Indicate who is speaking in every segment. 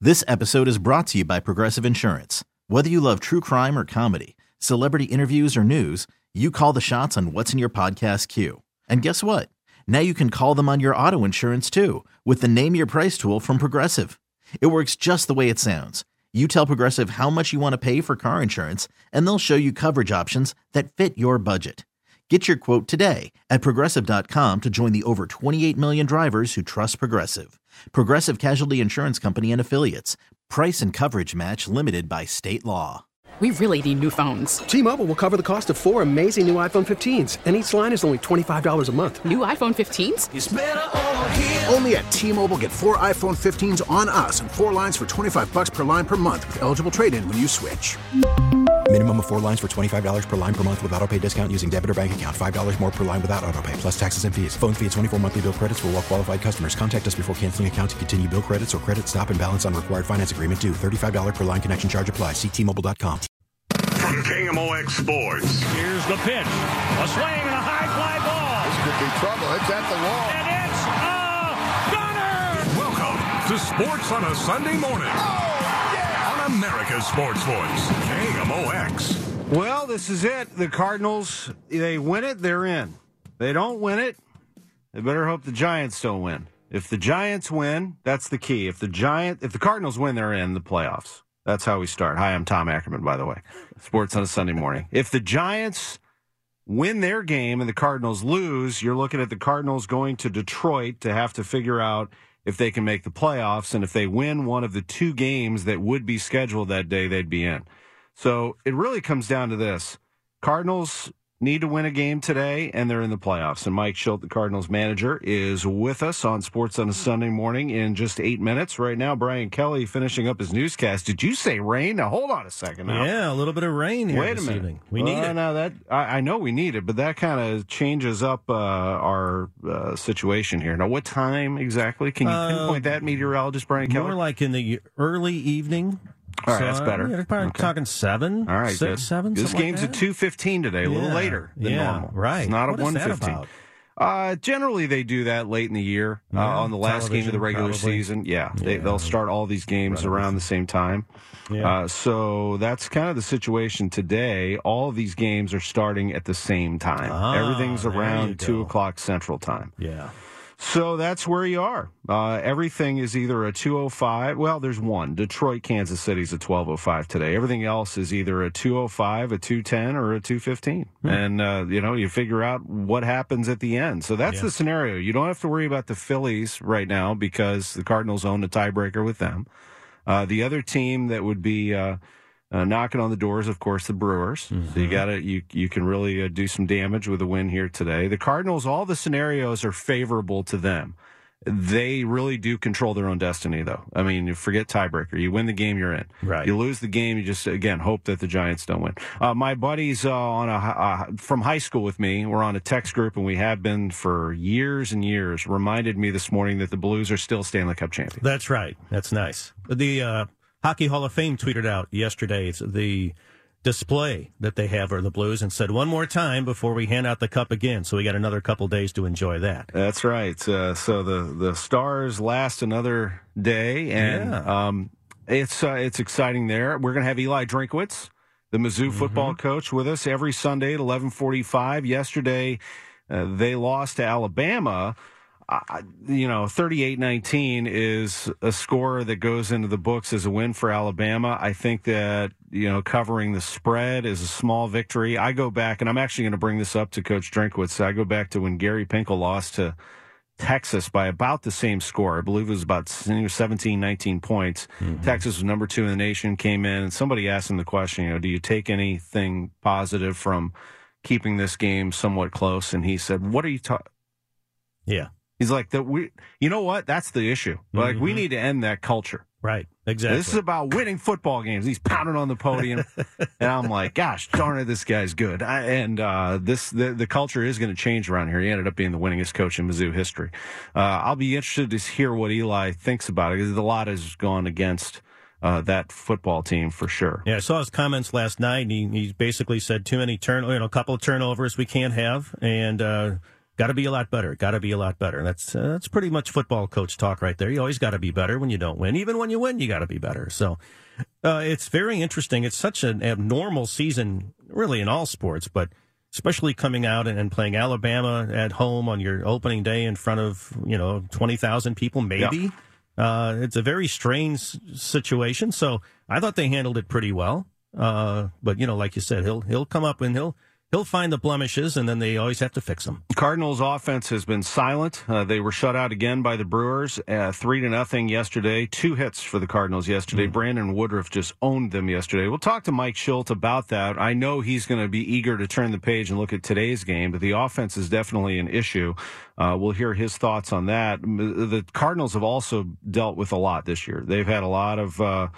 Speaker 1: This episode is brought to you by Progressive Insurance. Whether you love true crime or comedy, celebrity interviews or news, you call the shots on what's in your podcast queue. And guess what? Now you can call them on your auto insurance too with the Name Your Price tool from Progressive. It works just the way it sounds. You tell Progressive how much you want to pay for car insurance, and they'll show you coverage options that fit your budget. Get your quote today at Progressive.com to join the over 28 million drivers who trust Progressive. Progressive Casualty Insurance Company and Affiliates. Price and coverage match limited by state law.
Speaker 2: We really need new phones.
Speaker 3: T-Mobile will cover the cost of 4 amazing new iPhone 15s, and each line is only $25 a month.
Speaker 2: New iPhone 15s?
Speaker 4: It's better over here. Only at T-Mobile, get 4 iPhone 15s on us and 4 lines for $25 per line per month with eligible trade-in when you switch.
Speaker 5: Minimum of 4 lines for $25 per line per month with autopay discount using debit or bank account. $5 more per line without autopay, plus taxes and fees. Phone fee at 24 monthly bill credits for well-qualified customers. Contact us before canceling account to continue bill credits or credit stop and balance on required finance agreement due. $35 per line connection charge applies. See T-Mobile.com.
Speaker 6: From KMOX Sports.
Speaker 7: Here's the pitch. A swing and a high fly ball.
Speaker 8: This could be trouble. It's at the wall.
Speaker 7: And it's a gunner.
Speaker 6: Welcome to Sports on a Sunday morning.
Speaker 8: Oh, yeah.
Speaker 6: On America's Sports Voice, KMOX.
Speaker 9: Well, this is it. The Cardinals, they win it, they're in. They don't win it, they better hope the Giants don't win. If the Giants win, that's the key. If the Cardinals win, they're in the playoffs. That's how we start. Hi, I'm Tom Ackerman, by the way. Sports on a Sunday morning. If the Giants win their game and the Cardinals lose, you're looking at the Cardinals going to Detroit to have to figure out if they can make the playoffs. And if they win one of the 2 games that would be scheduled that day, they'd be in. So it really comes down to this. Cardinals need to win a game today, and they're in the playoffs. And Mike Schilt, the Cardinals manager, is with us on Sports on a Sunday morning in just 8 minutes. Right now, Brian Kelly finishing up his newscast. Did you say rain? Now, hold on a second now.
Speaker 7: Yeah, a little bit of rain here
Speaker 9: Wait
Speaker 7: this
Speaker 9: a minute.
Speaker 7: evening. We need it.
Speaker 9: No, I know we need it, but that kind of changes up our situation here. Now, what time exactly? Can you pinpoint that, meteorologist Brian Kelly?
Speaker 7: More like in the early evening.
Speaker 9: All right, that's better.
Speaker 7: Yeah, probably talking 7.
Speaker 9: All right,
Speaker 7: 6,
Speaker 9: good.
Speaker 7: 7.
Speaker 9: This game's
Speaker 7: like
Speaker 9: at 2:15 today, a little later than normal.
Speaker 7: Right.
Speaker 9: It's not
Speaker 7: what
Speaker 9: a
Speaker 7: is that
Speaker 9: 1:15.
Speaker 7: about?
Speaker 9: Generally, they do that late in the year on the last game of the regular season. Yeah, they'll start all these games around the same time.
Speaker 7: Yeah.
Speaker 9: So that's kind of the situation today. All of these games are starting at the same time. Everything's around 2 o'clock Central Time.
Speaker 7: Yeah.
Speaker 9: So that's where you are. Everything is either a 2:05. Well, there's one. Detroit, Kansas City's a 12:05 today. Everything else is either a 2:05, a 2:10, or a 2:15. And, you figure out what happens at the end. So that's the scenario. You don't have to worry about the Phillies right now because the Cardinals own a tiebreaker with them. The other team that would be knocking on the doors, of course, the Brewers. Mm-hmm. So you can really do some damage with a win here today. The Cardinals, all the scenarios are favorable to them. They really do control their own destiny, though. I mean, forget tiebreaker. You win the game, you're in.
Speaker 7: Right.
Speaker 9: You lose the game, you just, again, hope that the Giants don't win. My buddies from high school with me, we're on a text group, and we have been for years and years, reminded me this morning that the Blues are still Stanley Cup champions.
Speaker 7: That's right. That's nice. The Hockey Hall of Fame tweeted out yesterday the display that they have for the Blues and said one more time before we hand out the cup again. So we got another couple days to enjoy that.
Speaker 9: That's right. So the Stars last another day, and it's exciting there. We're going to have Eli Drinkwitz, the Mizzou football coach, with us every Sunday at 11:45. Yesterday, they lost to Alabama. 38-19 is a score that goes into the books as a win for Alabama. I think that, covering the spread is a small victory. I go back, and I'm actually going to bring this up to Coach Drinkwitz. I go back to when Gary Pinkel lost to Texas by about the same score. I believe it was about 17, 19 points. Mm-hmm. Texas was number 2 in the nation, came in, and somebody asked him the question, do you take anything positive from keeping this game somewhat close? And he said, what are you talking?
Speaker 7: Yeah.
Speaker 9: He's like, you know what? That's the issue. Like, we need to end that culture.
Speaker 7: Right, exactly.
Speaker 9: This is about winning football games. He's pounding on the podium, and I'm like, gosh, darn it, this guy's good. The culture is going to change around here. He ended up being the winningest coach in Mizzou history. I'll be interested to hear what Eli thinks about it, because a lot has gone against that football team for sure.
Speaker 7: Yeah, I saw his comments last night. He basically said too many a couple of turnovers we can't have, and got to be a lot better. Got to be a lot better. That's pretty much football coach talk right there. You always got to be better when you don't win. Even when you win, you got to be better. So it's very interesting. It's such an abnormal season, really, in all sports, but especially coming out and playing Alabama at home on your opening day in front of 20,000 people, maybe. Yeah. It's a very strange situation. So I thought they handled it pretty well. But like you said, he'll come up and he'll find the blemishes, and then they always have to fix them.
Speaker 9: Cardinals offense has been silent. They were shut out again by the Brewers, 3-0 yesterday. 2 hits for the Cardinals yesterday. Brandon Woodruff just owned them yesterday. We'll talk to Mike Shildt about that. I know he's going to be eager to turn the page and look at today's game, but the offense is definitely an issue. We'll hear his thoughts on that. The Cardinals have also dealt with a lot this year. They've had a lot of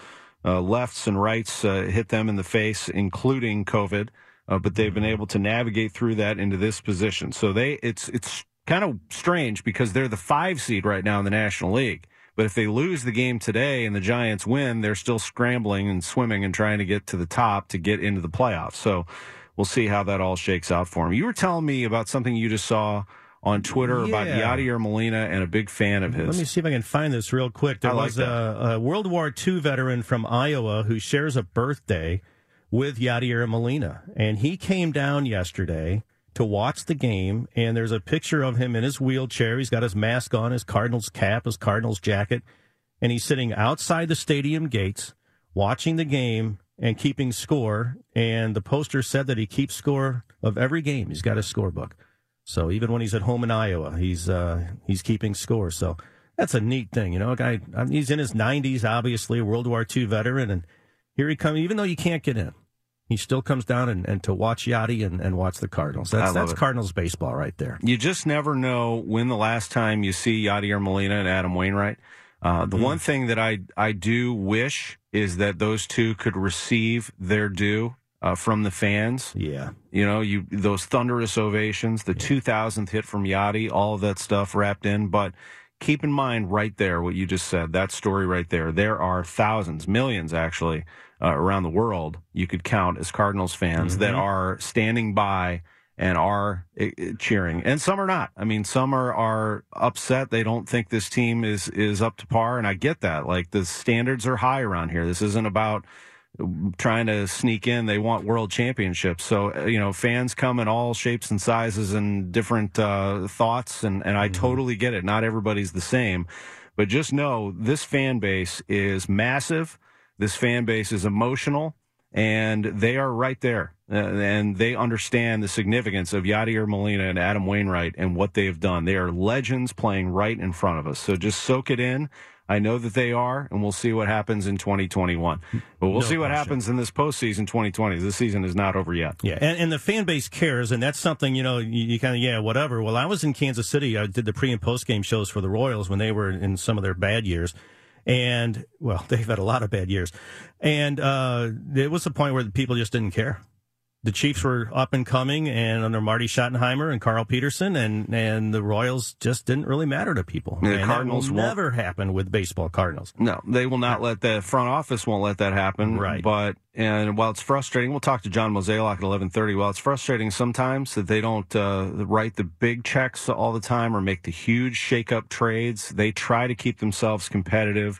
Speaker 9: lefts and rights hit them in the face, including COVID. But they've been able to navigate through that into this position. So it's kind of strange because they're the 5 seed right now in the National League. But if they lose the game today and the Giants win, they're still scrambling and swimming and trying to get to the top to get into the playoffs. So we'll see how that all shakes out for them. You were telling me about something you just saw on Twitter about Yadier Molina and a big fan of his.
Speaker 7: Let me see if I can find this real quick. There was a World War II veteran from Iowa who shares a birthday with Yadier Molina, and he came down yesterday to watch the game, and there's a picture of him in his wheelchair. He's got his mask on, his Cardinals cap, his Cardinals jacket, and he's sitting outside the stadium gates watching the game and keeping score, and the poster said that he keeps score of every game. He's got a scorebook. So even when he's at home in Iowa, he's keeping score. So that's a neat thing. A guy, he's in his 90s, obviously, a World War II veteran, and here he comes, even though you can't get in. He still comes down and to watch Yachty and watch the Cardinals. That's Cardinals baseball right there.
Speaker 9: You just never know when the last time you see Yadier Molina and Adam Wainwright. The one thing that I do wish is that those two could receive their due from the fans.
Speaker 7: Yeah.
Speaker 9: Those thunderous ovations, the 2000th hit from Yachty, all of that stuff wrapped in. But keep in mind right there what you just said, that story right there. There are thousands, millions actually, around the world you could count as Cardinals fans that are standing by and are cheering. And some are not. I mean, some are upset. They don't think this team is up to par, and I get that. Like, the standards are high around here. This isn't about trying to sneak in. They want world championships. So, fans come in all shapes and sizes and different thoughts, and I totally get it. Not everybody's the same. But just know this fan base is massive. This fan base is emotional, and they are right there. And they understand the significance of Yadier Molina and Adam Wainwright and what they have done. They are legends playing right in front of us. So just soak it in. I know that they are, and we'll see what happens in 2021. But we'll see what happens in this postseason 2020. This season is not over yet.
Speaker 7: Yeah, and the fan base cares, and that's something, you kind of, whatever. Well, I was in Kansas City. I did the pre- and post-game shows for the Royals when they were in some of their bad years. And, well, they've had a lot of bad years. And it was a point where the people just didn't care. The Chiefs were up and coming, and under Marty Schottenheimer and Carl Peterson, and the Royals just didn't really matter to people.
Speaker 9: The Cardinals
Speaker 7: will never happen with baseball Cardinals.
Speaker 9: No, they will not let that. Front office won't let that happen.
Speaker 7: Right.
Speaker 9: And while it's frustrating, we'll talk to John Mozeliak at 11:30. While it's frustrating sometimes that they don't write the big checks all the time or make the huge shake-up trades, they try to keep themselves competitive.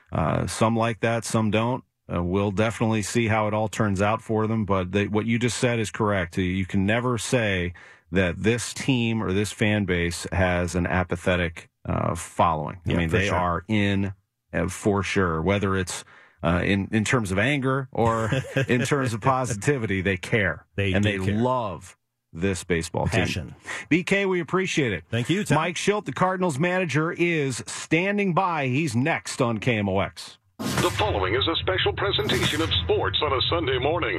Speaker 9: Some like that, some don't. We'll definitely see how it all turns out for them, but what you just said is correct. You can never say that this team or this fan base has an apathetic following.
Speaker 7: Yeah,
Speaker 9: I mean, they
Speaker 7: sure.
Speaker 9: are in for sure, whether it's in terms of anger or in terms of positivity, they care. They love this baseball
Speaker 7: Passion.
Speaker 9: team. BK, we appreciate it.
Speaker 7: Thank you, Tom.
Speaker 9: Mike Shildt, the Cardinals manager, is standing by. He's next on KMOX.
Speaker 6: The following is a special presentation of sports on a Sunday morning.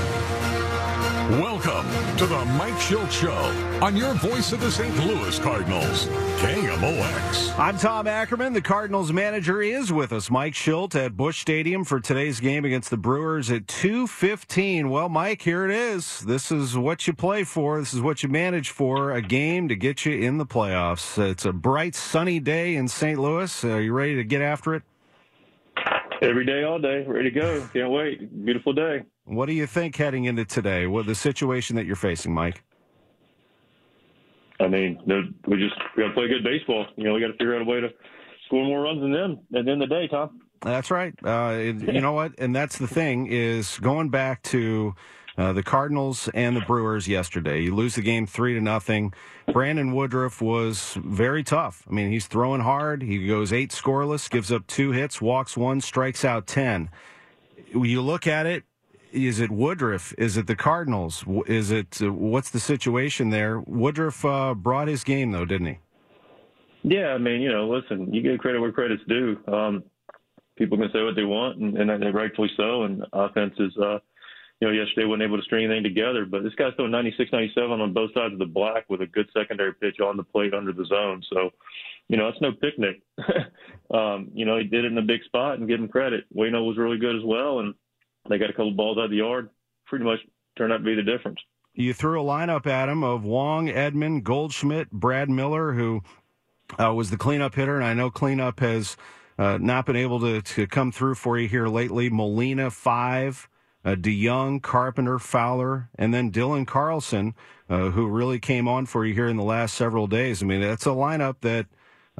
Speaker 6: Welcome to the Mike Shildt Show on your voice of the St. Louis Cardinals, KMOX.
Speaker 9: I'm Tom Ackerman. The Cardinals manager is with us, Mike Shildt, at Busch Stadium for today's game against the Brewers at 2:15. Well, Mike, here it is. This is what you play for. This is what you manage for, a game to get you in the playoffs. It's a bright, sunny day in St. Louis. Are you ready to get after it?
Speaker 10: Every day, all day. Ready to go. Can't wait. Beautiful day.
Speaker 9: What do you think heading into today? What the situation that you're facing, Mike?
Speaker 10: I I mean, we got to play good baseball. We got to figure out a way to score more runs than them at the end of the day, Tom.
Speaker 9: That's right. You know what? And that's the thing is going back to the Cardinals and the Brewers yesterday. You lose the game 3-0. Brandon Woodruff was very tough. I mean, he's throwing hard. He goes 8 scoreless, gives up 2 hits, walks 1, strikes out 10. You look at it, is it Woodruff? Is it the Cardinals? Is it what's the situation there? Woodruff brought his game, though, didn't he?
Speaker 10: Yeah, I mean, listen, you give credit where credit's due. People can say what they want, and rightfully so. And offense is, yesterday wasn't able to string anything together. But this guy's throwing 96, 97 on both sides of the black with a good secondary pitch on the plate under the zone. So, it's no picnic. He did it in a big spot, and give him credit. Waino was really good as well, and they got a couple balls out of the yard. Pretty much turned out to be the difference.
Speaker 9: You threw a lineup at him of Wong, Edman, Goldschmidt, Brad Miller, who was the cleanup hitter, and I know cleanup has not been able to come through for you here lately. Molina, 5, DeYoung, Carpenter, Fowler, and then Dylan Carlson, who really came on for you here in the last several days. I mean, that's a lineup that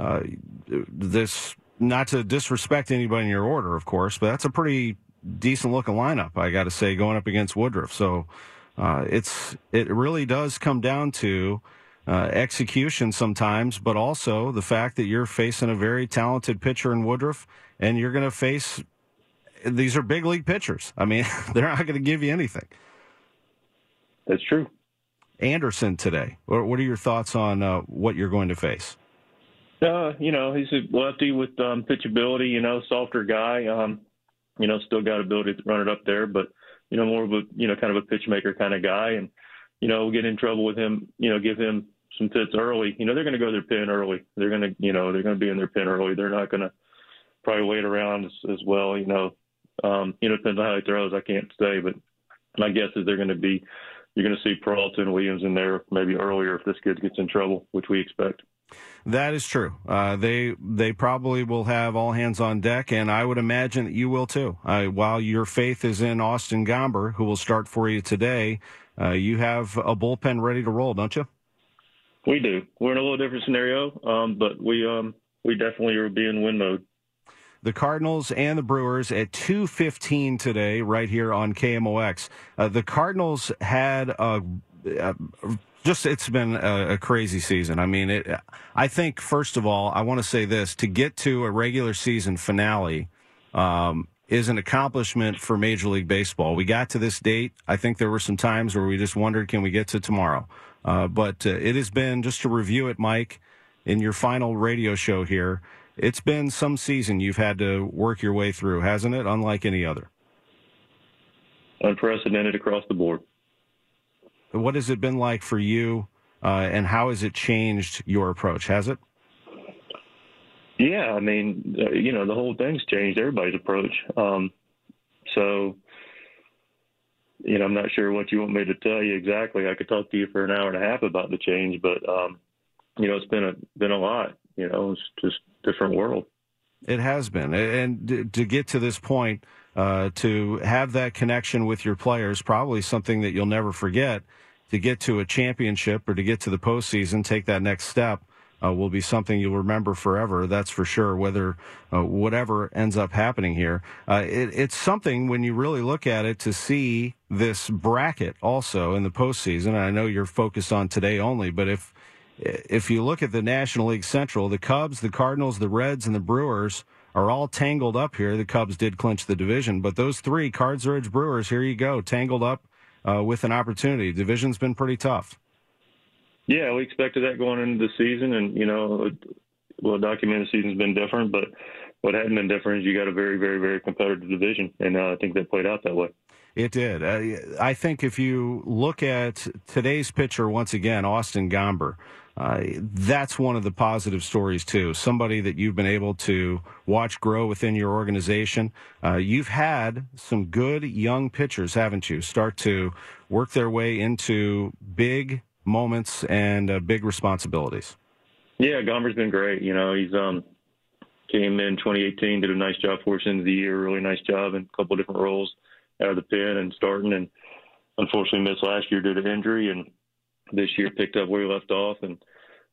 Speaker 9: not to disrespect anybody in your order, of course, but that's a pretty decent-looking lineup, I got to say, going up against Woodruff. So it really does come down to execution sometimes, but also the fact that you're facing a very talented pitcher in Woodruff, and you're going to face these are big league pitchers. I mean, they're not going to give you anything.
Speaker 10: That's true.
Speaker 9: Anderson today. What are your thoughts on what you're going to face?
Speaker 10: He's a lefty with pitchability. Softer guy. Still got ability to run it up there, but more of a kind of a pitch maker kind of guy, and we'll get in trouble with him. Give him some fits early. They're going to go to their pen early. They're going to they're going to be in their pen early. They're not going to probably wait around as well. Depends on how he throws. I can't say, but my guess is you're going to see Peralta and Williams in there maybe earlier if this kid gets in trouble, which we expect.
Speaker 9: That is true. They probably will have all hands on deck, and I would imagine that you will too. While your faith is in Austin Gomber, who will start for you today, you have a bullpen ready to roll, don't you?
Speaker 10: We do. We're in a little different scenario, but we definitely are being win mode.
Speaker 9: The Cardinals and the Brewers at 2:15 today, right here on KMOX. The Cardinals had it's been a crazy season. I mean, I think, first of all, I want to say this. To get to a regular season finale is an accomplishment for Major League Baseball. We got to this date. I think there were some times where we just wondered, can we get to tomorrow? But it has been, just to review it, Mike, in your final radio show here, it's been some season you've had to work your way through, hasn't it? Unlike any other.
Speaker 10: Unprecedented across the board.
Speaker 9: What has it been like for you, and how has it changed your approach? Has it?
Speaker 10: Yeah, I mean, the whole thing's changed everybody's approach. So, I'm not sure what you want me to tell you exactly. I could talk to you for an hour and a half about the change, but it's been a lot. It's just a different world.
Speaker 9: It has been, and to get to this point, to have that connection with your players, probably something that you'll never forget. To get to a championship or to get to the postseason, take that next step, will be something you'll remember forever. That's for sure. Whether whatever ends up happening here, it's something when you really look at it to see this bracket also in the postseason. And I know you're focused on today only, but if you look at the National League Central, the Cubs, the Cardinals, the Reds, and the Brewers are all tangled up here. The Cubs did clinch the division, but those three, Cards, Reds, Brewers, here you go, tangled up with an opportunity. Division's been pretty tough.
Speaker 10: Yeah, we expected that going into the season, and, documented season's been different, but what hadn't been different is you got a very, very, very competitive division, and I think that played out that way.
Speaker 9: It did. I think if you look at today's pitcher, once again, Austin Gomber, that's one of the positive stories, too. Somebody that you've been able to watch grow within your organization. You've had some good young pitchers, haven't you, start to work their way into big moments and big responsibilities.
Speaker 10: Yeah, Gomber's been great. He's came in 2018, did a nice job for us into the year, really nice job in a couple of different roles out of the pen and starting, and unfortunately missed last year due to injury, and this year picked up where he left off, and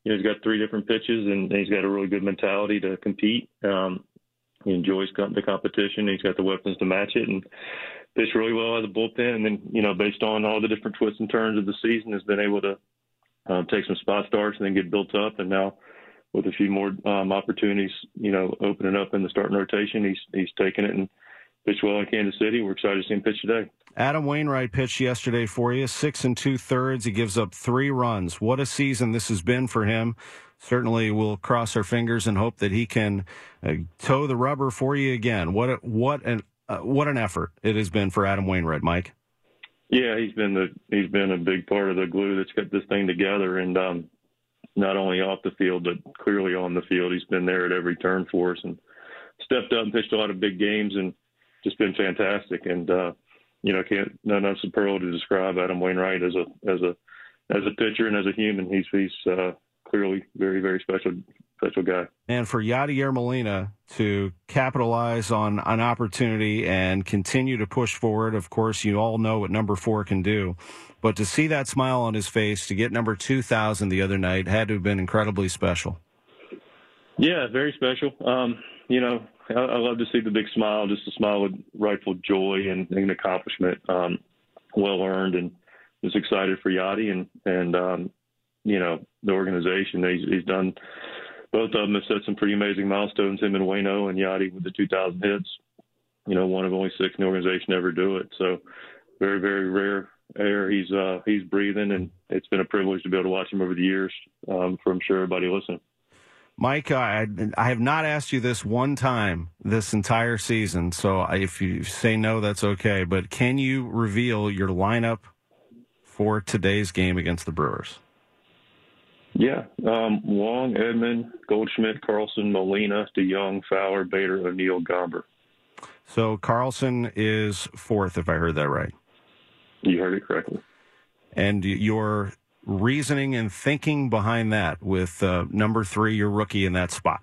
Speaker 10: he's got 3 different pitches, and he's got a really good mentality to compete. He enjoys the competition. He's got the weapons to match it, and pitched really well out of the bullpen. And then, based on all the different twists and turns of the season, has been able to take some spot starts and then get built up. And now, with a few more opportunities, opening up in the starting rotation, he's taken it and pitched well in Kansas City. We're excited to see him pitch today.
Speaker 9: Adam Wainwright pitched yesterday for you, 6 2/3. He gives up 3 runs. What a season this has been for him. Certainly, we'll cross our fingers and hope that he can toe the rubber for you again. What an effort it has been for Adam Wainwright, Mike.
Speaker 10: Yeah, he's been a big part of the glue that's got this thing together, and not only off the field but clearly on the field. He's been there at every turn for us and stepped up and pitched a lot of big games and just been fantastic. And can't not enough superlative to describe Adam Wainwright as a pitcher and as a human. He's clearly very, very special guy. And
Speaker 9: for Yadier Molina to capitalize on an opportunity and continue to push forward, of course, you all know what number 4 can do. But to see that smile on his face, to get number 2,000 the other night, had to have been incredibly special.
Speaker 10: Yeah, very special. I love to see the big smile, just a smile with rightful joy and an accomplishment, well earned, and just excited for Yadi and the organization. He's done. Both of them have set some pretty amazing milestones. Him and Waino and Yadi with the 2,000 hits. One of only 6 in the organization to ever do it. So very, very rare air he's breathing, and it's been a privilege to be able to watch him over the years. I'm sure everybody listening.
Speaker 9: Mike, I have not asked you this one time this entire season, so if you say no, that's okay. But can you reveal your lineup for today's game against the Brewers?
Speaker 10: Yeah, Wong, Edman, Goldschmidt, Carlson, Molina, DeYoung, Fowler, Bader, O'Neill, Gomber.
Speaker 9: So Carlson is 4th, if I heard that right.
Speaker 10: You heard it correctly.
Speaker 9: And your reasoning and thinking behind that with number 3, your rookie, in that spot?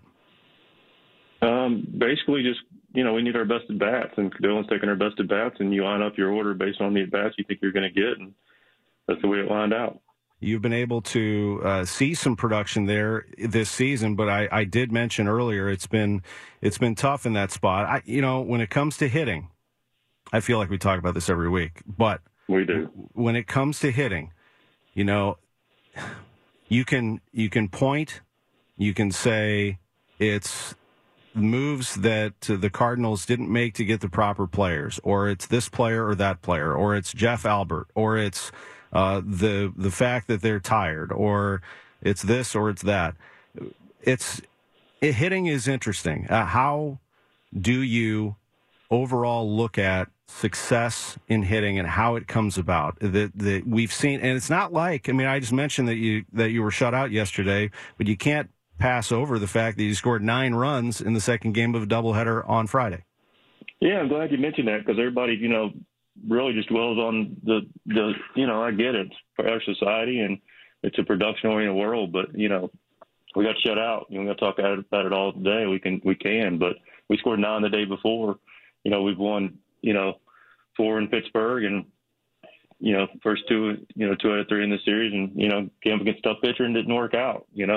Speaker 10: Basically just, we need our best at-bats, and Dylan's taking our best at-bats, and you line up your order based on the at-bats you think you're going to get, and that's the way it lined out.
Speaker 9: You've been able to see some production there this season, but I did mention earlier it's been tough in that spot. When it comes to hitting, I feel like we talk about this every week, but
Speaker 10: we do. When
Speaker 9: it comes to hitting, you can point, you can say it's moves that the Cardinals didn't make to get the proper players, or it's this player or that player, or it's Jeff Albert, or it's the fact that they're tired, or it's this or it's that. Hitting is interesting. How do you overall look at success in hitting and how it comes about? That we've seen, and it's not like, I just mentioned that you were shut out yesterday, but you can't pass over the fact that you scored 9 runs in the second game of a doubleheader on Friday.
Speaker 10: Yeah, I'm glad you mentioned that, because everybody, really just dwells on the I get it. It's for our society, and it's a production-oriented world, but, we got shut out. We got to talk about it all day. We can, but we scored 9 the day before. We've won, 4 in Pittsburgh, and, first 2 out of 3 in the series, and, came up against a tough pitcher and didn't work out. We'll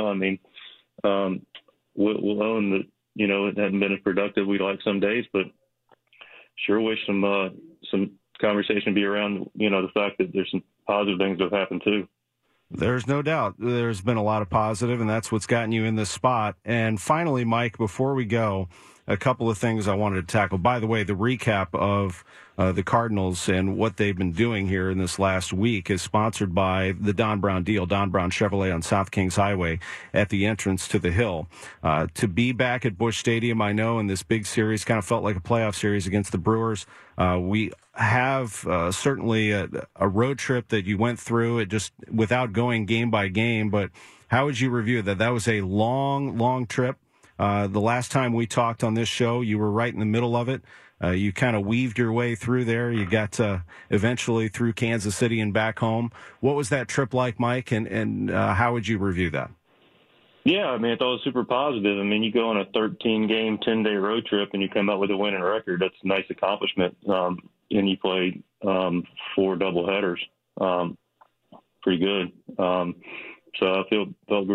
Speaker 10: own that, it hadn't been as productive we'd like some days, but sure wish some conversation be around, the fact that there's some positive things that have happened too.
Speaker 9: There's no doubt there's been a lot of positive, and that's what's gotten you in this spot. And finally, Mike, before we go, a couple of things I wanted to tackle. By the way, the recap of the Cardinals and what they've been doing here in this last week is sponsored by the Don Brown deal, Don Brown Chevrolet on South Kings Highway at the entrance to the Hill. To be back at Busch Stadium, I know, in this big series, kind of felt like a playoff series against the Brewers. We have certainly a road trip that you went through, it just without going game by game, but how would you review that? That was a long, long trip. The last time we talked on this show, you were right in the middle of it. You kind of weaved your way through there. You got eventually through Kansas City and back home. What was that trip like, Mike, and how would you review that?
Speaker 10: Yeah, I thought it was super positive. You go on a 13-game, 10-day road trip, and you come out with a winning record. That's a nice accomplishment. And you played 4 doubleheaders. Pretty good. So I felt really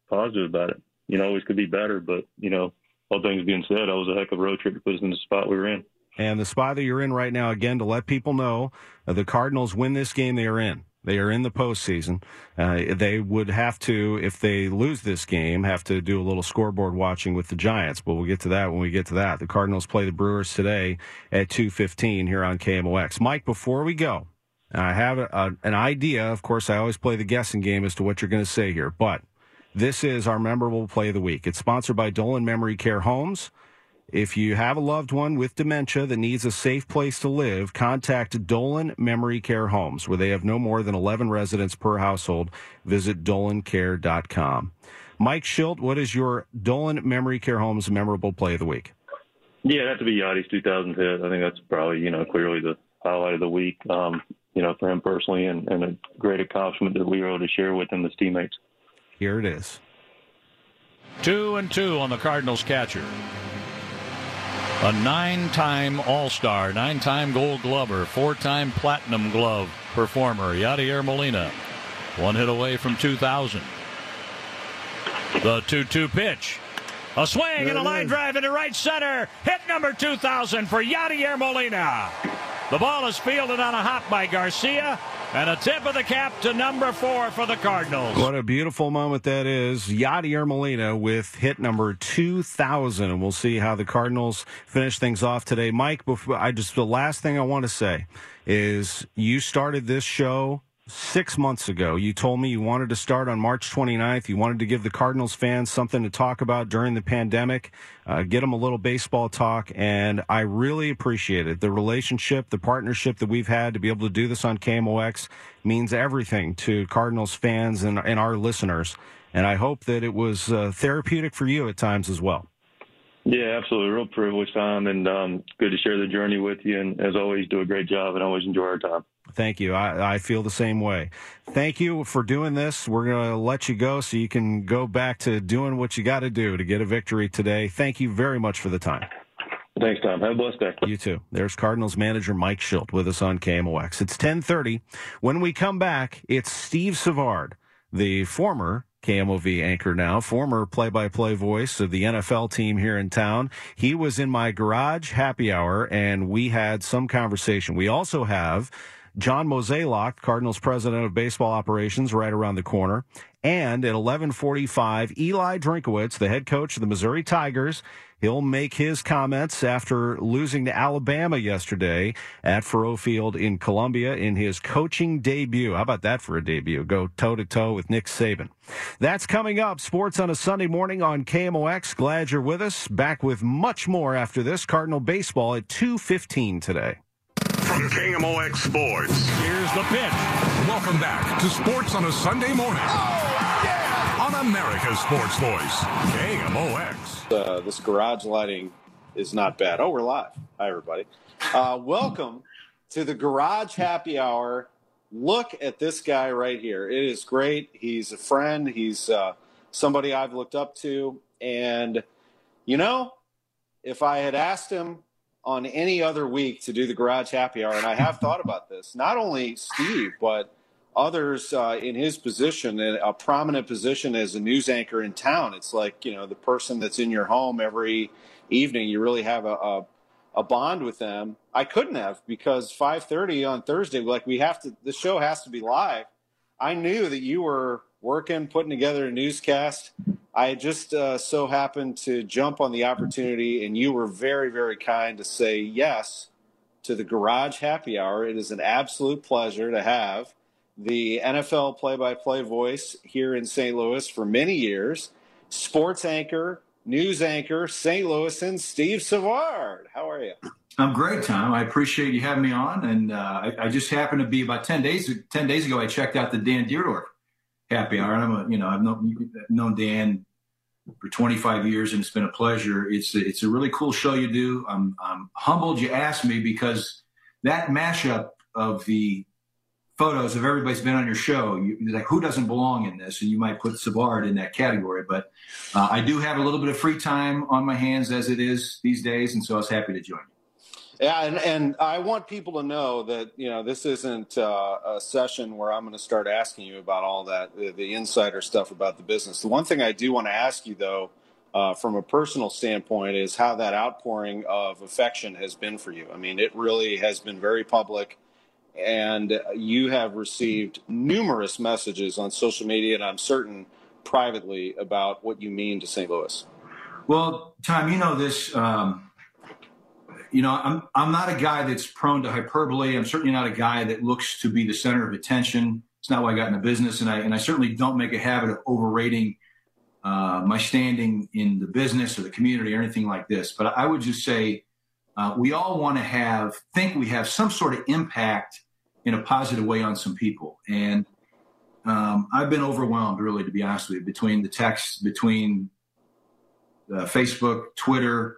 Speaker 10: positive about it. Always could be better, but, all things being said, that was a heck of a road trip to put us in the spot we were in.
Speaker 9: And the spot that you're in right now, again, to let people know, the Cardinals win this game they are in. They are in the postseason. They would have to, if they lose this game, have to do a little scoreboard watching with the Giants. But we'll get to that when we get to that. The Cardinals play the Brewers today at 2:15 here on KMOX. Mike, before we go, I have an idea. Of course, I always play the guessing game as to what you're going to say here. But this is our memorable play of the week. It's sponsored by Dolan Memory Care Homes. If you have a loved one with dementia that needs a safe place to live, contact Dolan Memory Care Homes, where they have no more than 11 residents per household. Visit dolancare.com. Mike Schilt, what is your Dolan Memory Care Homes memorable play of the week?
Speaker 10: Yeah, it'd have to be Yadi's 2000 hit. I think that's probably, clearly the highlight of the week, for him personally, and a great accomplishment that we were able to share with him as teammates.
Speaker 9: Here it is.
Speaker 6: 2-2 on the Cardinals catcher. A 9-time All-Star, 9-time Gold Glover, 4-time Platinum Glove performer, Yadier Molina. One hit away from 2,000. The 2-2 pitch. A swing and a line drive into right center. Hit number 2,000 for Yadier Molina. The ball is fielded on a hop by Garcia, and a tip of the cap to number 4 for the Cardinals.
Speaker 9: What a beautiful moment that is. Yadier Molina with hit number 2,000, and we'll see how the Cardinals finish things off today. Mike, the last thing I want to say is you started this show 6 months ago. You told me you wanted to start on March 29th. You wanted to give the Cardinals fans something to talk about during the pandemic, get them a little baseball talk, and I really appreciate it. The relationship, the partnership that we've had to be able to do this on KMOX means everything to Cardinals fans and our listeners, and I hope that it was therapeutic for you at times as well.
Speaker 10: Yeah, absolutely. Real privilege, Tom, and good to share the journey with you, and as always, do a great job and always enjoy our time.
Speaker 9: Thank you. I feel the same way. Thank you for doing this. We're going to let you go so you can go back to doing what you got to do to get a victory today. Thank you very much for the time.
Speaker 10: Thanks, Tom. Have a blessed day.
Speaker 9: You too. There's Cardinals manager Mike Schilt with us on KMOX. It's 10:30. When we come back, it's Steve Savard, the former KMOV anchor now, former play-by-play voice of the NFL team here in town. He was in my garage happy hour, and we had some conversation. We also have John Mozeliak, Cardinals president of baseball operations, right around the corner. And at 11:45, Eli Drinkwitz, the head coach of the Missouri Tigers. He'll make his comments after losing to Alabama yesterday at Faurot Field in Columbia in his coaching debut. How about that for a debut? Go toe-to-toe with Nick Saban. That's coming up. Sports on a Sunday morning on KMOX. Glad you're with us. Back with much more after this. Cardinal baseball at 2:15 today.
Speaker 6: From KMOX Sports, here's the pitch. Welcome back to Sports on a Sunday morning. Oh, yeah! On America's Sports Voice, KMOX.
Speaker 11: This garage lighting is not bad. Oh, we're live. Hi, everybody. Welcome to the Garage Happy Hour. Look at this guy right here. It is great. He's a friend. He's somebody I've looked up to. And, if I had asked him on any other week to do the Garage Happy Hour, and I have thought about this, not only Steve, but others in his position, a prominent position as a news anchor in town. It's like, the person that's in your home every evening, you really have a bond with them. I couldn't have, because 5:30 on Thursday, the show has to be live. I knew that you were working, putting together a newscast. I just so happened to jump on the opportunity, and you were very, very kind to say yes to the Garage Happy Hour. It is an absolute pleasure to have the NFL play-by-play voice here in St. Louis for many years, sports anchor, news anchor, St. Louis, and Steve Savard. How are you?
Speaker 12: I'm great, Tom. I appreciate you having me on, and I just happened to be about 10 days ago. I checked out the Dan Dierdorf Happy Hour, and I've known Dan for 25 years, and it's been a pleasure. It's a really cool show you do. I'm humbled you asked me, because that mashup of the photos of everybody's been on your show, you're like, who doesn't belong in this? And you might put Savard in that category. But I do have a little bit of free time on my hands as it is these days, and so I was happy to join you.
Speaker 11: Yeah, and I want people to know that, this isn't a session where I'm going to start asking you about all that, the insider stuff about the business. The one thing I do want to ask you, though, from a personal standpoint, is how that outpouring of affection has been for you. I mean, it really has been very public, and you have received numerous messages on social media, and I'm certain privately, about what you mean to St. Louis.
Speaker 12: Well, Tom, you know this. I'm not a guy that's prone to hyperbole. I'm certainly not a guy that looks to be the center of attention. It's not why I got in the business, and I certainly don't make a habit of overrating my standing in the business or the community or anything like this. But I would just say we all want to think we have some sort of impact in a positive way on some people. And I've been overwhelmed, really, to be honest with you, between the texts, between Facebook, Twitter,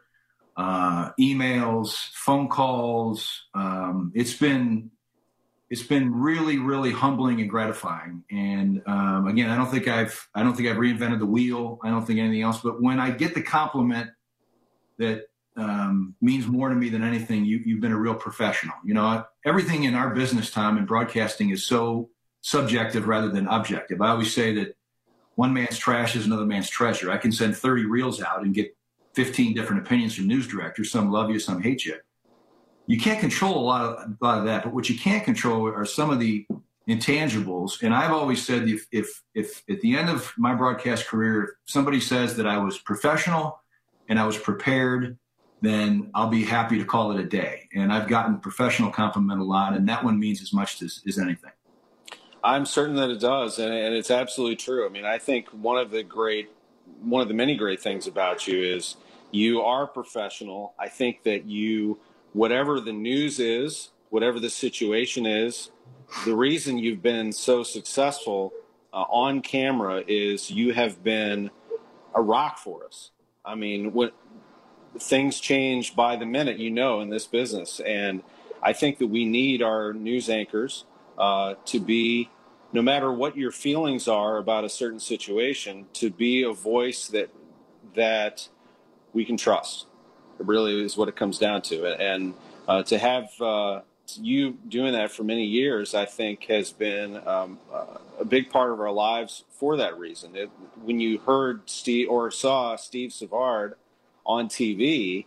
Speaker 12: emails, phone calls. It's been really, really humbling and gratifying. And again, I don't think I've reinvented the wheel. I don't think anything else. But when I get the compliment that means more to me than anything, you've been a real professional. Everything in our business, Tom, and broadcasting is so subjective rather than objective. I always say that one man's trash is another man's treasure. I can send 30 reels out and get 15 different opinions from news directors. Some love you, some hate you. You can't control a lot of that, but what you can't control are some of the intangibles. And I've always said, if at the end of my broadcast career, if somebody says that I was professional and I was prepared, then I'll be happy to call it a day. And I've gotten professional compliment a lot, and that one means as much as anything.
Speaker 11: I'm certain that it does, and it's absolutely true. I mean, I think one of the many great things about you is you are professional. I think that whatever the news is, whatever the situation is, the reason you've been so successful on camera is you have been a rock for us. I mean, when things change by the minute, in this business. And I think that we need our news anchors to be, no matter what your feelings are about a certain situation, to be a voice that we can trust. It really is what it comes down to. And to have you doing that for many years, I think, has been a big part of our lives for that reason. When you heard Steve or saw Steve Savard on TV,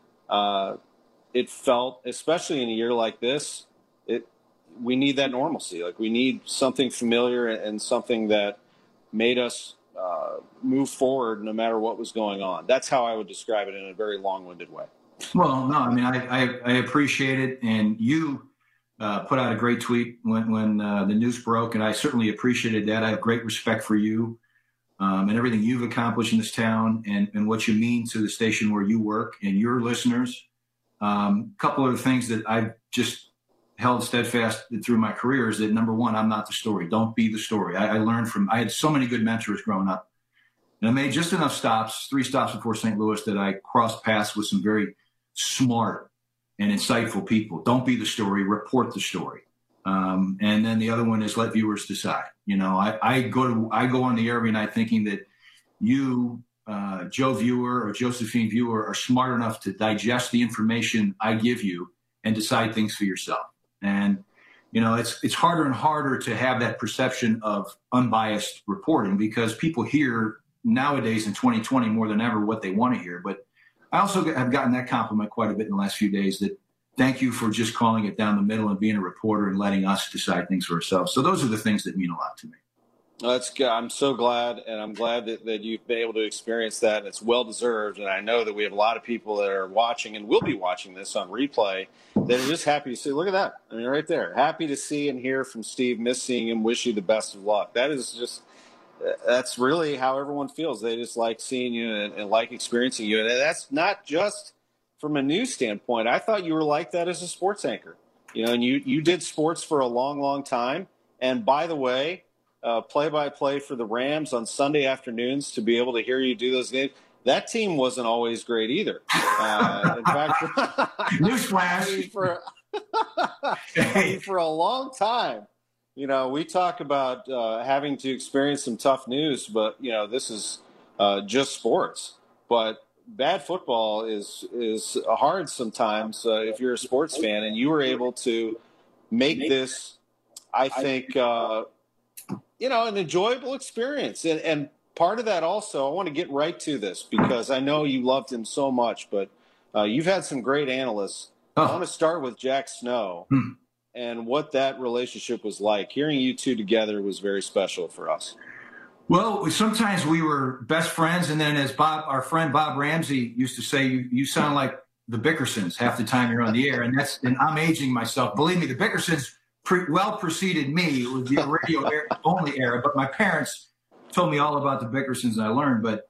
Speaker 11: it felt, especially in a year like this, we need that normalcy. Like, we need something familiar and something that made us move forward no matter what was going on. That's how I would describe it in a very long-winded way.
Speaker 12: Well, no, I mean, I appreciate it. And you put out a great tweet when the news broke, and I certainly appreciated that. I have great respect for you and everything you've accomplished in this town and what you mean to the station where you work and your listeners. A couple of the things that I've just held steadfast through my career is that, number one, I'm not the story. Don't be the story. I learned I had so many good mentors growing up. And I made just enough stops, 3 stops before St. Louis, that I crossed paths with some very smart and insightful people. Don't be the story, report the story. And then the other one is let viewers decide. I go on the air every night thinking that you, Joe Viewer or Josephine Viewer, are smart enough to digest the information I give you and decide things for yourself. And, it's harder and harder to have that perception of unbiased reporting because people hear nowadays in 2020 more than ever what they want to hear. But I also have gotten that compliment quite a bit in the last few days, that thank you for just calling it down the middle and being a reporter and letting us decide things for ourselves. So those are the things that mean a lot to me.
Speaker 11: That's good. I'm so glad, and I'm glad that you've been able to experience that, and it's well-deserved. And I know that we have a lot of people that are watching and will be watching this on replay that are just happy to see. Look at that. I mean, right there. Happy to see and hear from Steve. Miss seeing him. Wish you the best of luck. That's really how everyone feels. They just like seeing you and like experiencing you. And that's not just from a news standpoint. I thought you were like that as a sports anchor. And you did sports for a long, long time. And by the way, play-by-play for the Rams on Sunday afternoons, to be able to hear you do those games, that team wasn't always great either. In fact,
Speaker 12: newsflash.
Speaker 11: For a long time, we talk about having to experience some tough news, but this is just sports. But bad football is hard sometimes if you're a sports fan, and you were able to make this, I think, an enjoyable experience. And part of that also, I want to get right to this because I know you loved him so much, but you've had some great analysts. I want to start with Jack Snow and what that relationship was like. Hearing you two together was very special for us.
Speaker 12: Well, sometimes we were best friends, and then as our friend Bob Ramsey used to say, you sound like the Bickersons half the time you're on the air, and I'm aging myself. Believe me, the Bickersons well preceded me. It was the radio only era, but my parents told me all about the Bickersons, and I learned. But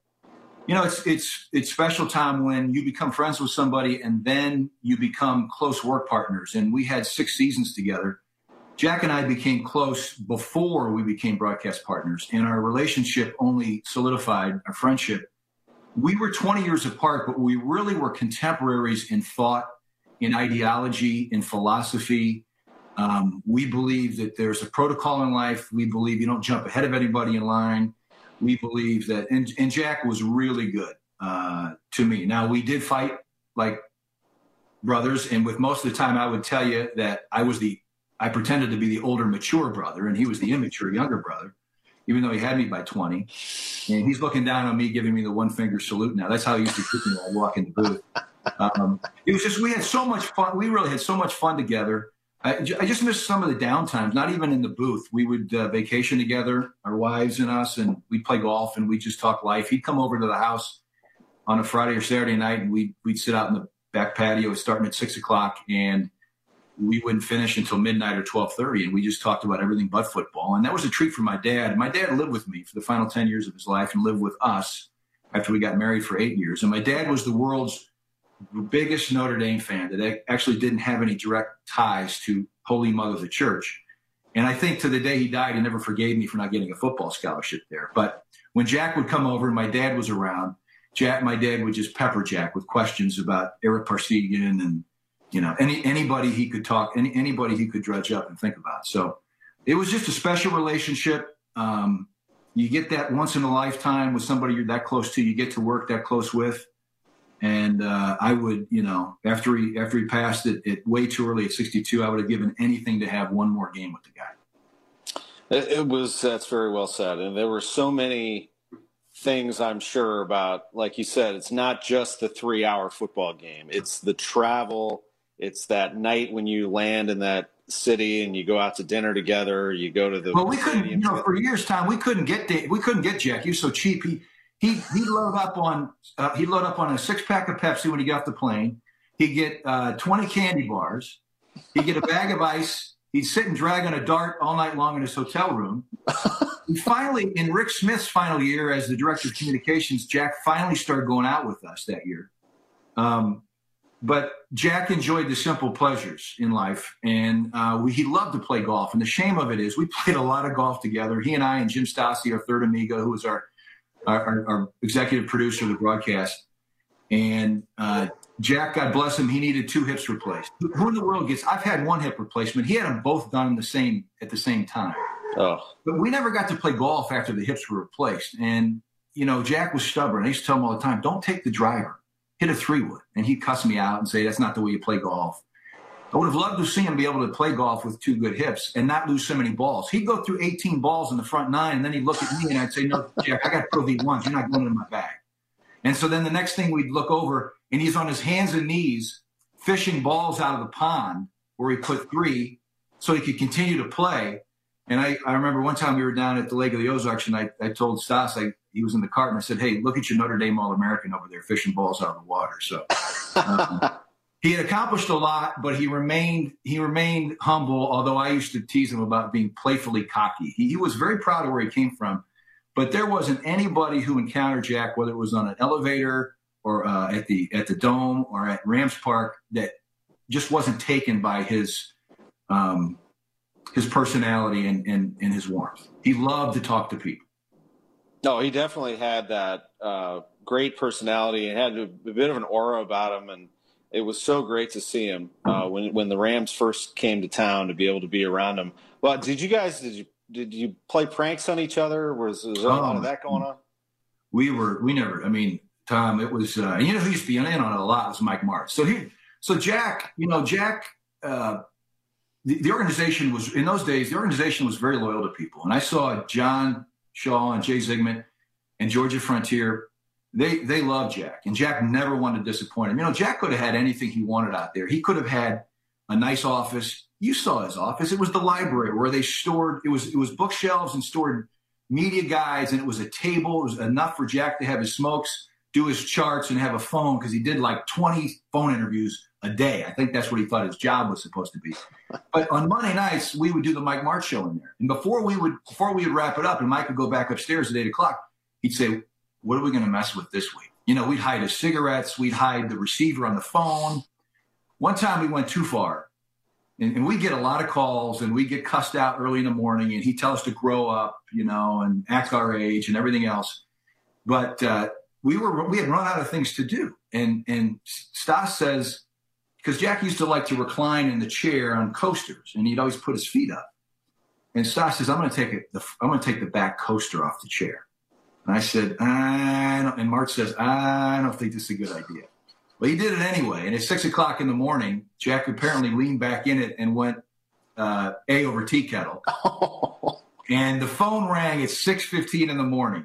Speaker 12: it's special, Tom, when you become friends with somebody and then you become close work partners. And we had 6 seasons together. Jack and I became close before we became broadcast partners, and our relationship only solidified our friendship. We were 20 years apart, but we really were contemporaries in thought, in ideology, in philosophy. We believe that there's a protocol in life. We believe you don't jump ahead of anybody in line. We believe that, and Jack was really good to me. Now, we did fight like brothers, and with most of the time I would tell you that I pretended to be the older, mature brother, and he was the immature, younger brother, even though he had me by 20. And he's looking down on me, giving me the one-finger salute now. That's how he used to treat me when I walk in the booth. It was just, we had so much fun. We really had so much fun together. I just missed some of the downtimes, not even in the booth. We would vacation together, our wives and us, and we'd play golf, and we'd just talk life. He'd come over to the house on a Friday or Saturday night, and we'd sit out in the back patio starting at 6 o'clock, and we wouldn't finish until midnight or 12:30, and we just talked about everything but football. And that was a treat for my dad. My dad lived with me for the final 10 years of his life and lived with us after we got married for 8 years. And my dad was the world's biggest Notre Dame fan that actually didn't have any direct ties to Holy Mother of the Church. And I think to the day he died, he never forgave me for not getting a football scholarship there. But when Jack would come over and my dad was around, my dad would just pepper Jack with questions about Eric Parsegian and anybody he could talk, anybody he could dredge up and think about. So it was just a special relationship. You get that once in a lifetime with somebody you're that close to, you get to work that close with. And I would, after he passed it way too early at 62, I would have given anything to have one more game with the guy.
Speaker 11: That's very well said. And there were so many things I'm sure about, like you said, it's not just the 3-hour football game. It's the travel. It's that night when you land in that city and you go out to dinner together. You go to the.
Speaker 12: Well, we couldn't. For years, Tom, we couldn't get Jack. He was so cheap. He'd load up on a 6-pack of Pepsi when he got off the plane. He'd get 20 candy bars. He'd get a bag of ice. He'd sit and drag on a dart all night long in his hotel room. And finally, in Rick Smith's final year as the director of communications, Jack finally started going out with us that year. But Jack enjoyed the simple pleasures in life, and he loved to play golf. And the shame of it is we played a lot of golf together. He and I and Jim Stassi, our third amigo, who was our executive producer of the broadcast. And Jack, God bless him, he needed 2 hips replaced. Who in the world gets – I've had 1 hip replacement. He had them both done at the same time. Oh. But we never got to play golf after the hips were replaced. And, Jack was stubborn. I used to tell him all the time, don't take the driver. Hit a 3-wood. And he'd cuss me out and say, that's not the way you play golf. I would have loved to see him be able to play golf with 2 good hips and not lose so many balls. He'd go through 18 balls in the front 9, and then he'd look at me and I'd say, no, Jack, I got Pro V1s. You're not going in my bag. And so then the next thing we'd look over, and he's on his hands and knees fishing balls out of the pond where he put 3 so he could continue to play. And I remember one time we were down at the Lake of the Ozarks, and I told Stas, he was in the cart, and I said, hey, look at your Notre Dame All-American over there fishing balls out of the water. So he had accomplished a lot, but he remained humble, although I used to tease him about being playfully cocky. He was very proud of where he came from, but there wasn't anybody who encountered Jack, whether it was on an elevator or at the Dome or at Rams Park, that just wasn't taken by his personality and his warmth. He loved to talk to people.
Speaker 11: No, he definitely had that great personality and had a bit of an aura about him, and it was so great to see him when the Rams first came to town, to be able to be around him. Well, did you play pranks on each other? Was there a lot of that going on?
Speaker 12: We never. I mean, Tom. It was, and you know who used to be in on it a lot was Mike Martz. So Jack, the organization was, in those days, the organization was very loyal to people. And I saw John Shaw and Jay Zygmunt and Georgia Frontier. They loved Jack, and Jack never wanted to disappoint him. You know, Jack could have had anything he wanted out there. He could have had a nice office. You saw his office. It was the library where they stored, it was bookshelves and stored media guides, and it was a table. It was enough for Jack to have his smokes, do his charts, and have a phone, because he did like 20 phone interviews a day. I think that's what he thought his job was supposed to be. But on Monday nights, we would do the Mike Martz show in there. And before we would wrap it up and Mike would go back upstairs at 8 o'clock, he'd say, what are we going to mess with this week? You know, we'd hide his cigarettes. We'd hide the receiver on the phone. One time we went too far. And we get a lot of calls, and we get cussed out early in the morning, and he'd tell us to grow up, you know, and act our age and everything else. But we had run out of things to do. And Stas says, because Jack used to like to recline in the chair on coasters, and he'd always put his feet up. And Stas says, I'm going to take the back coaster off the chair. And I said, and Martz says, I don't think this is a good idea. Well, he did it anyway. And at 6 o'clock in the morning, Jack apparently leaned back in it and went A over tea kettle. And the phone rang at 6:15 in the morning.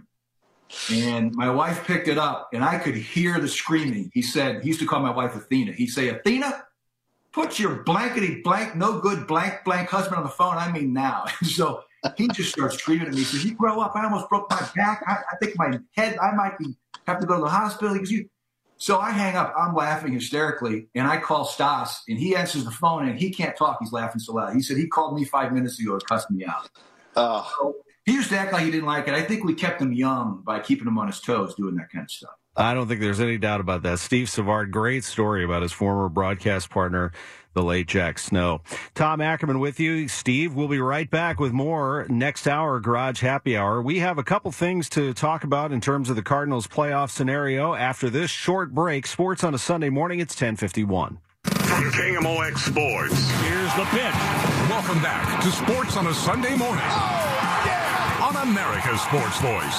Speaker 12: And my wife picked it up, and I could hear the screaming. He used to call my wife Athena. He'd say, Athena, put your blankety blank, no good blank husband on the phone. I mean now. And so he just starts screaming at me. He says, you grow up. I almost broke my back. I think my head, I might have to go to the hospital. So I hang up. I'm laughing hysterically, and I call Stas, and he answers the phone, and he can't talk. He's laughing so loud. He said he called me 5 minutes ago to cuss me out. So he used to act like he didn't like it. I think we kept him young by keeping him on his toes, doing that kind of stuff.
Speaker 9: I don't think there's any doubt about that. Steve Savard, great story about his former broadcast partner, the late Jack Snow. Tom Ackerman with you. Steve, we'll be right back with more next hour, Garage Happy Hour. We have a couple things to talk about in terms of the Cardinals playoff scenario after this short break. Sports on a Sunday morning, it's 10:51.
Speaker 13: From KMOX Sports,
Speaker 6: here's the pitch.
Speaker 13: Welcome back to Sports on a Sunday morning. Oh, yeah! On America's Sports Voice,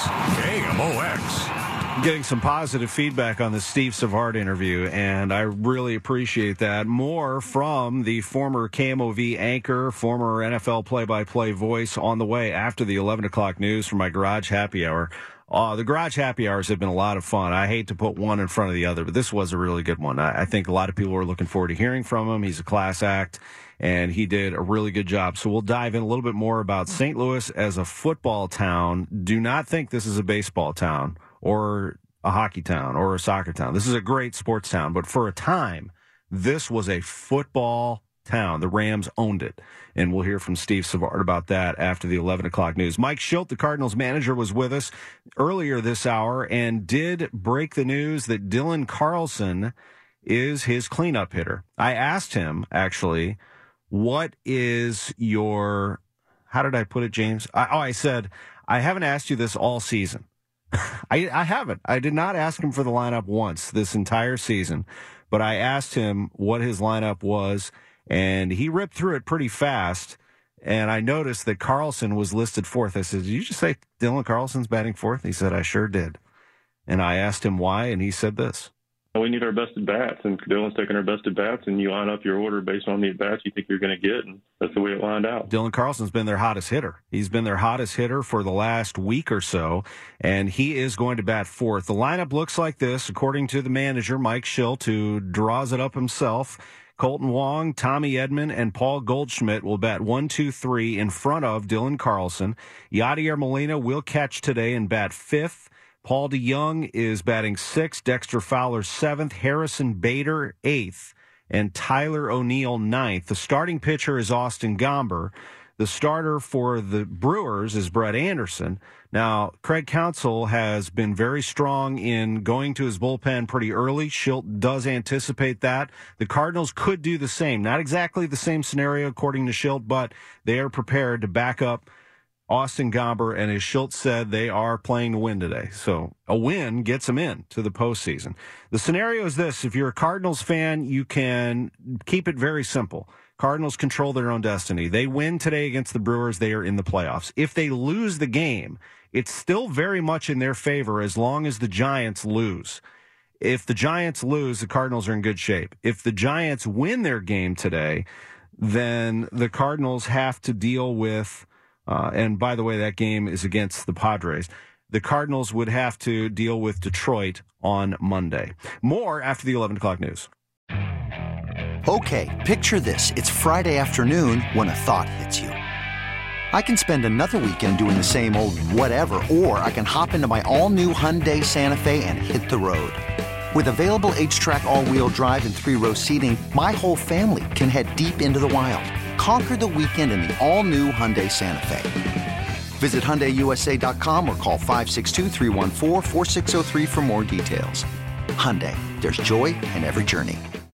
Speaker 13: KMOX.
Speaker 9: Getting some positive feedback on the Steve Savard interview, and I really appreciate that. More from the former KMOV anchor, former NFL play-by-play voice on the way after the 11 o'clock news from my Garage Happy Hour. The Garage Happy Hours have been a lot of fun. I hate to put one in front of the other, but this was a really good one. I think a lot of people are looking forward to hearing from him. He's a class act, and he did a really good job. So we'll dive in a little bit more about St. Louis as a football town. Do not think this is a baseball town or a hockey town or a soccer town. This is a great sports town, but for a time, this was a football town. The Rams owned it, and we'll hear from Steve Savard about that after the 11 o'clock news. Mike Schilt, the Cardinals manager, was with us earlier this hour and did break the news that Dylan Carlson is his cleanup hitter. I asked him, actually, what is your, how did I put it, James? I said, I haven't asked you this all season. I haven't. I did not ask him for the lineup once this entire season, but I asked him what his lineup was, and he ripped through it pretty fast, and I noticed that Carlson was listed fourth. I said, did you just say Dylan Carlson's batting fourth? He said, I sure did. And I asked him why, and he said this.
Speaker 10: We need our best at-bats, and Dylan's taking our best at-bats, and you line up your order based on the at-bats you think you're going to get, and that's the way it lined out.
Speaker 9: Dylan Carlson's been their hottest hitter. He's been their hottest hitter for the last week or so, and he is going to bat fourth. The lineup looks like this, according to the manager, Mike Schilt, who draws it up himself. Colton Wong, Tommy Edman, and Paul Goldschmidt will bat 1, 2, 3 in front of Dylan Carlson. Yadier Molina will catch today and bat fifth. Paul DeYoung is batting sixth, Dexter Fowler seventh, Harrison Bader eighth, and Tyler O'Neill ninth. The starting pitcher is Austin Gomber. The starter for the Brewers is Brett Anderson. Now, Craig Counsell has been very strong in going to his bullpen pretty early. Schilt does anticipate that. The Cardinals could do the same. Not exactly the same scenario, according to Schilt, but they are prepared to back up Austin Gomber, and as Schilt said, they are playing to win today. So a win gets them in to the postseason. The scenario is this. If you're a Cardinals fan, you can keep it very simple. Cardinals control their own destiny. They win today against the Brewers, they are in the playoffs. If they lose the game, it's still very much in their favor as long as the Giants lose. If the Giants lose, the Cardinals are in good shape. If the Giants win their game today, then the Cardinals have to deal with, and by the way, that game is against the Padres. The Cardinals would have to deal with Detroit on Monday. More after the 11 o'clock news.
Speaker 14: Okay, picture this. It's Friday afternoon when a thought hits you. I can spend another weekend doing the same old whatever, or I can hop into my all-new Hyundai Santa Fe and hit the road. With available H-Track all-wheel drive and 3-row seating, my whole family can head deep into the wild. Conquer the weekend in the all-new Hyundai Santa Fe. Visit HyundaiUSA.com or call 562-314-4603 for more details. Hyundai, there's joy in every journey.